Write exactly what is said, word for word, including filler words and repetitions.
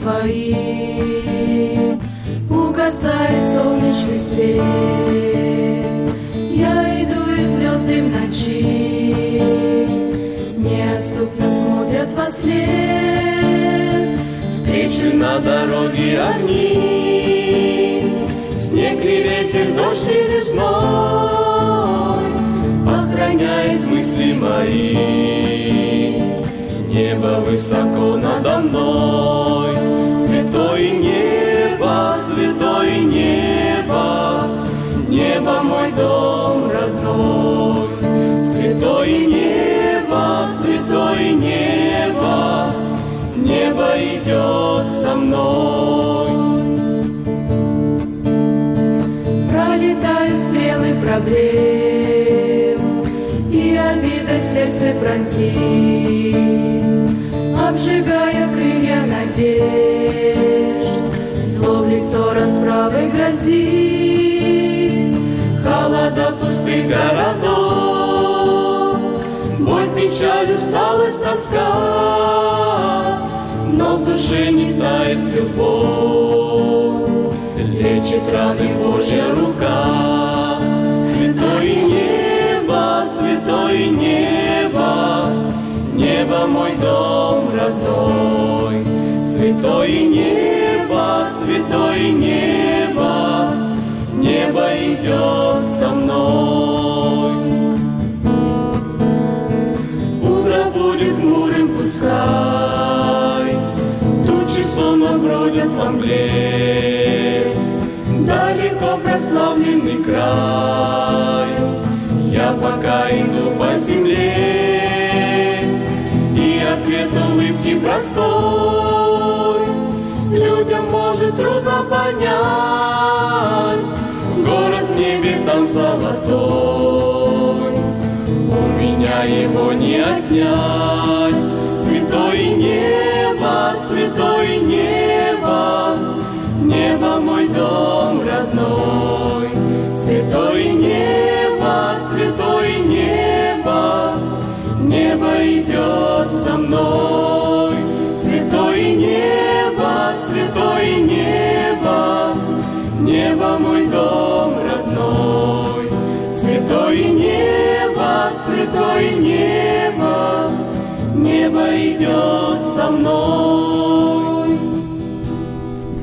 Твои, угасает солнечный свет. Я иду, и звезды в ночи неотступно смотрят во след. Встречу на дороге огни, снег и ветер, дождь или зной охраняет мысли мои. Небо высоко надо мной, святое небо, святое небо, небо мой дом родной. Святое небо, святое небо, небо идет со мной. Пролетают стрелы проблем, и обида сердце пронзит, обжигая крылья надежд, зло в лицо расправой грозит. Холода пустых городов, боль, печаль, усталость, тоска, но в душе не тает любовь, лечит раны Божья рука. Святое небо, святое небо, небо мой дом родной. Святое небо, святое небо, небо идет со мной. Утро будет хмурым, пускай тучи сонно бродят во мгле. Далеко прославленный край, я пока иду по земле, и ответ улыбки простой людям может трудно понять. Город в небе там золотой, у меня его не отнять. Святое небо, святое небо, небо мой дом родной. Святое небо, святое небо, небо идет со мной. Святое небо, святое небо, небо мой дом родной. Святое небо, святое небо, небо идет со мной.